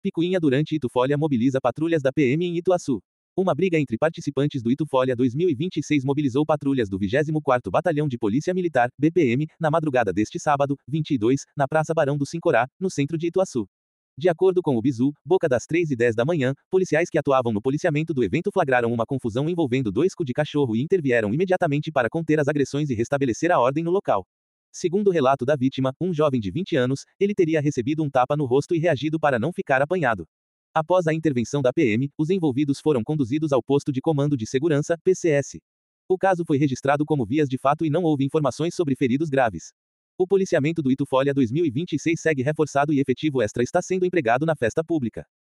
Picuinha durante Itufolia mobiliza patrulhas da PM em Ituaçu. Uma briga entre participantes do Itufolia 2026 mobilizou patrulhas do 24º Batalhão de Polícia Militar, BPM, na madrugada deste sábado, 22, na Praça Barão do Sincorá, no centro de Ituaçu. De acordo com o Bizu, boca das 3h10 da manhã, policiais que atuavam no policiamento do evento flagraram uma confusão envolvendo 2 cu de cachorro e intervieram imediatamente para conter as agressões e restabelecer a ordem no local. Segundo o relato da vítima, um jovem de 20 anos, ele teria recebido um tapa no rosto e reagido para não ficar apanhado. Após a intervenção da PM, os envolvidos foram conduzidos ao Posto de Comando de Segurança, PCS. O caso foi registrado como vias de fato e não houve informações sobre feridos graves. O policiamento do Itufolia 2026 segue reforçado e efetivo extra está sendo empregado na festa pública.